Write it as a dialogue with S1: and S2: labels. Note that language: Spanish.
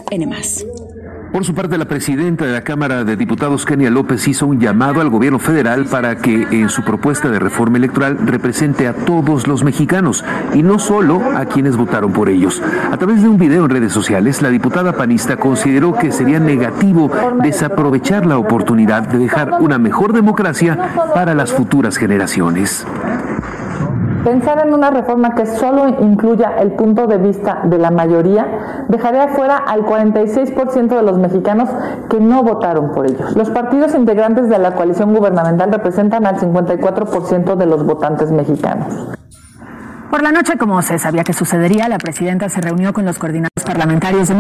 S1: N+.
S2: Por su parte, la presidenta de la Cámara de Diputados, Kenia López, hizo un llamado al gobierno federal para que en su propuesta de reforma electoral represente a todos los mexicanos y no solo a quienes votaron por ellos. A través de un video en redes sociales, la diputada panista consideró que sería negativo desaprovechar la oportunidad de dejar una mejor democracia para las futuras generaciones.
S3: Pensar en una reforma que solo incluya el punto de vista de la mayoría dejaría afuera al 46% de los mexicanos que no votaron por ellos. Los partidos integrantes de la coalición gubernamental representan al 54% de los votantes mexicanos.
S1: Por la noche, como se sabía que sucedería, la presidenta se reunió con los coordinadores parlamentarios de